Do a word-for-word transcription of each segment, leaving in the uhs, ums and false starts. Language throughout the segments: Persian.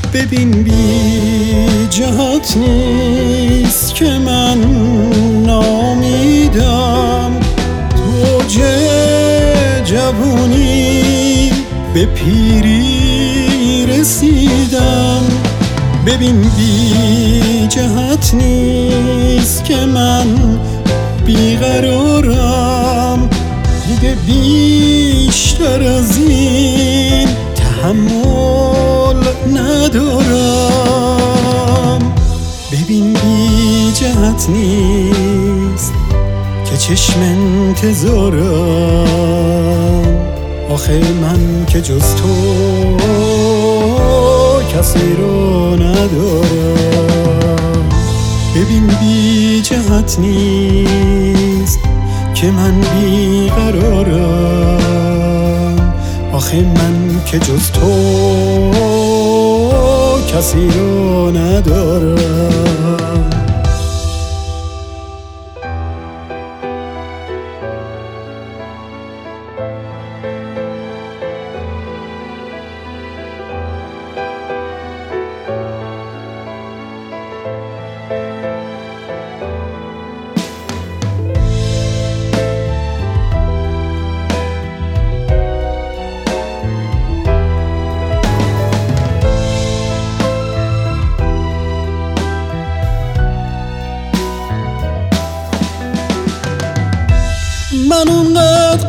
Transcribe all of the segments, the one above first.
ببین بی جهت نیست که من نامیدم، تو جوونی به پیری رسیدم. ببین بی جهت نیست که من بیقرارم، دیگه بیشتر از این تحمل ندارم. ببین بی جهت نیست که چشم انتظارم، آخه من که جز تو کسی رو ندارم. ببین بی جهت نیست که من بیقرارم، آخه من که جز تو کسی رو ندارم. من اونقدر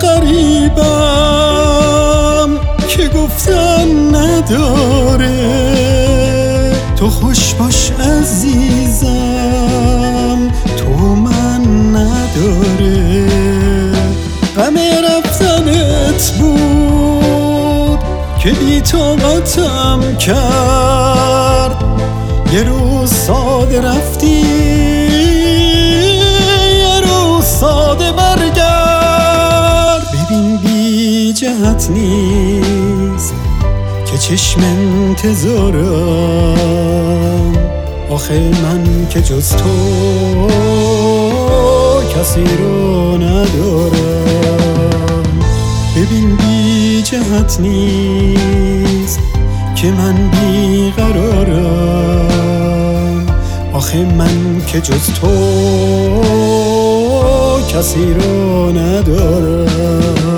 غریبم که گفتن نداره، تو خوش باش عزیزم، تو من نداره. غم رفتنت بود که بی طاقتم کرد، یه روز ساده رفتی یه روز ساده برگرد. ببین بی جهت نیست که چشم انتظارم، آخه من که جز تو کسی رو ندارم. ببین بی جهت نیست که من بیقرارم، آخه من که جز تو کسی رو ندارم.